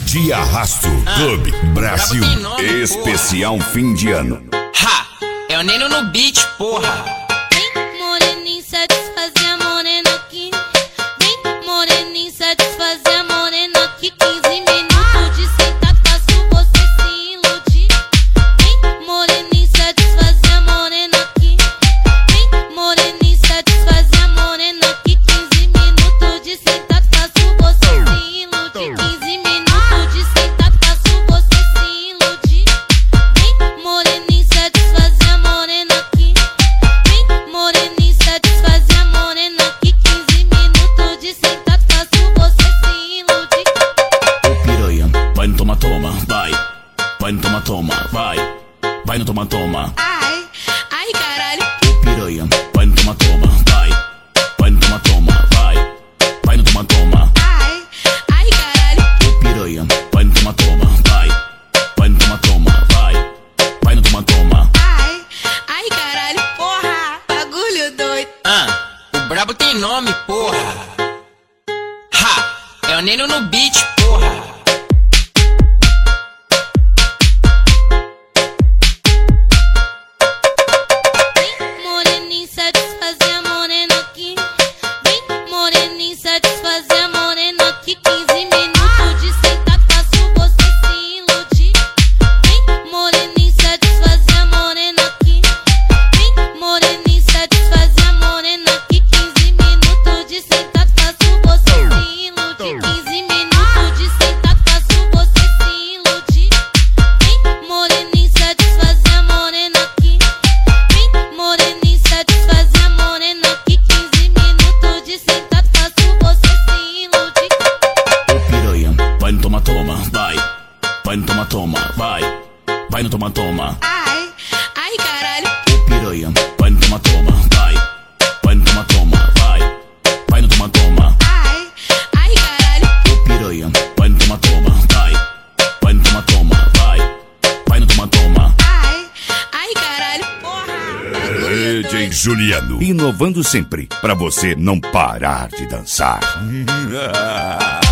De Arrasto Clube Brasil. Especial fim de ano. Ha! É o Neno no beat, porra. Vem, moreninho, satisfazer a morena aqui. Vem, moreninho, satisfazer a morena aqui. 15 minutos de sentado, faço você se iludir. Vem, moreninho, satisfazer a morena aqui. Vem, moreninho, satisfazer a morena aqui. 15 minutos de sentado, faço você se iludir. 15 minutos de sentado, faço você se iludir. Vem, moreninho, satisfazer a morena aqui. Vem, moreninho, satisfazer a morena aqui. 15 minutos de sentado, faço você se iludir. Ô piranha, vai no toma-toma, vai. Vai no toma-toma, vai. Vai no toma-toma. Ai, ai, caralho. Ô piranha, vai no toma-toma, vai. Vai no toma-toma, vai. Vai no toma-toma. Ai, ai, caralho. Ô piranha, vai no toma-toma, vai. Vai no toma-toma, vai. Vai no toma-toma. Ai, ai, caralho. Porra, bagulho doido. O brabo tem nome, porra. Ha! É o Neno no beat, porra. Vem, moreninho, satisfazer a morena aqui. Vem, moreninho, satisfazer a morena aqui. 15 minutos de sentado, faço você se iludir. Vem, moreninho, satisfazer a morena aqui. Vem, moreninho, satisfazer a morena aqui. 15 minutos de sentado, faço você se iludir. 15 minutos de sentado, faço você se iludir. Vem, moreninho, satisfazer a morena aqui. Vem, moreninho, satisfazer a morena aqui. 15 minutos de sentado, faço você se iludir. Ô piranha, vai no toma-toma, vai. Vai no toma-toma, vai. Vai no toma-toma. Ai, ai, caralho. Ô piranha, vai no toma-toma, vai. Vai no toma-toma, vai. Vai no toma-toma. Ai, ai, caralho. Ô piranha, vai no toma-toma, vai. Vai no toma-toma, vai. Vai no toma-toma. Ai, ai, caralho. Porra, bagulho DJ doido. Juliano. Inovando sempre, pra você não parar de dançar.